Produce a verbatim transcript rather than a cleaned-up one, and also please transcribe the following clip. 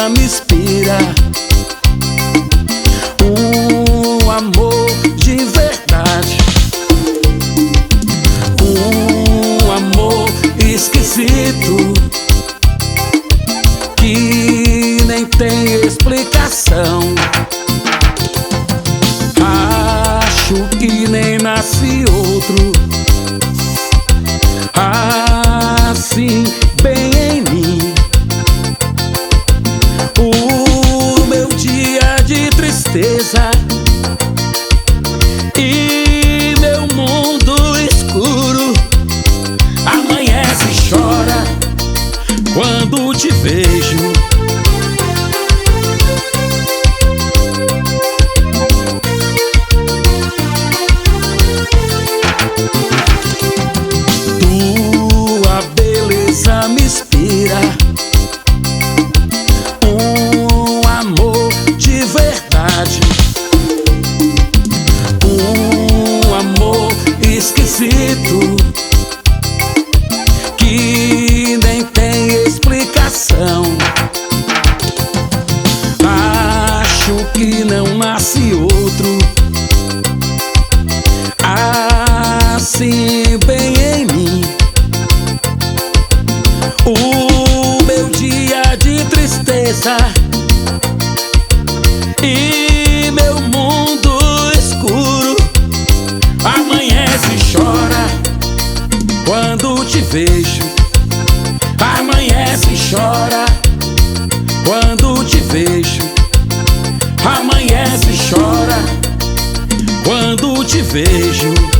beleza me inspira. Um amor de verdade, um amor esquisito que nem tem explicação. Acho que nem nasce outro assim bem em mim. O meu dia de tristeza e meu mundo escuro amanhece e chora quando te vejo. Tua beleza me inspira. Um amor de verdade, um amor esquisito que nem tem explicação. Acho que não nasce outro assim bem em mim. O meu dia de tristeza e meu mundo escuro amanhece e chora quando te vejo. Amanhece e chora quando te vejo. Amanhece e chora quando te vejo.